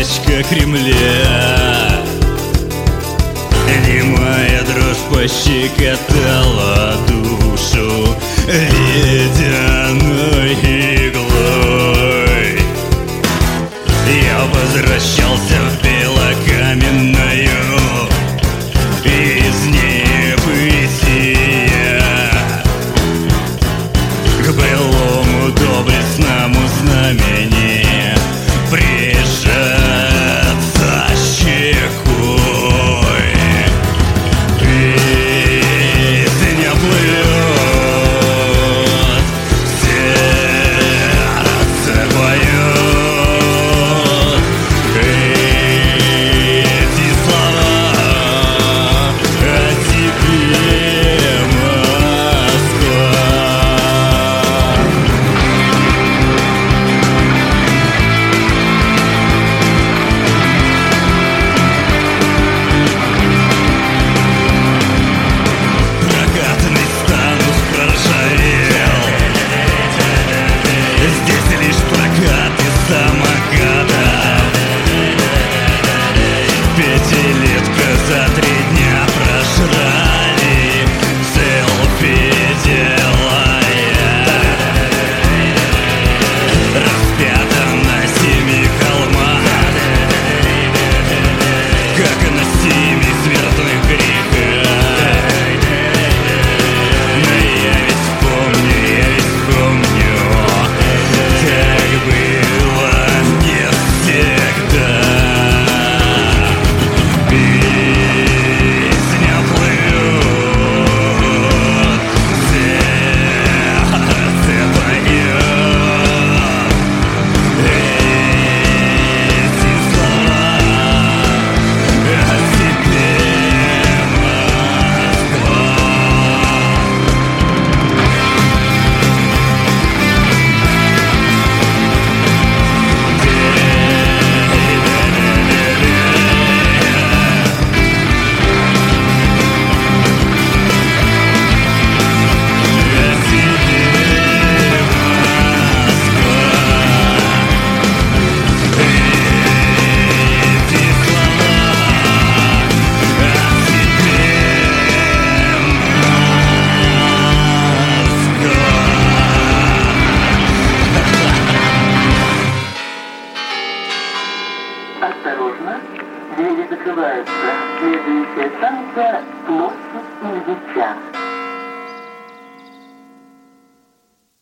карточка Кремля. Немая дрожь пощекотала душу ледяной иглой. Я возвращался в белокаменную из небытия к былому доблестному знамени прижаться щекой. Песня плывет, сердце поет эти слова о тебе, Москва. Прокатный станус проржавел, здесь лишь прокаты самокатов. Пятилетка за 3 дня прожрали, селфи делая, распята на 7 холмах, как на 7 смертных грехах. Но я ведь помню, так было не всегда. Песня плывет, сердце поет эти слова о тебе, Москва. Осторожно, двери закрываются. Следующая станция — площадь Ильича.